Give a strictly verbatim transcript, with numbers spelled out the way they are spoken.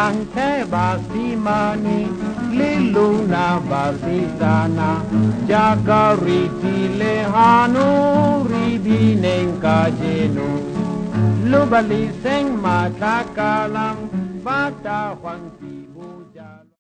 Tante basimani liluna basisana Jagari tile hanu ribinenka jenu Lubali seng matakalam bata huanti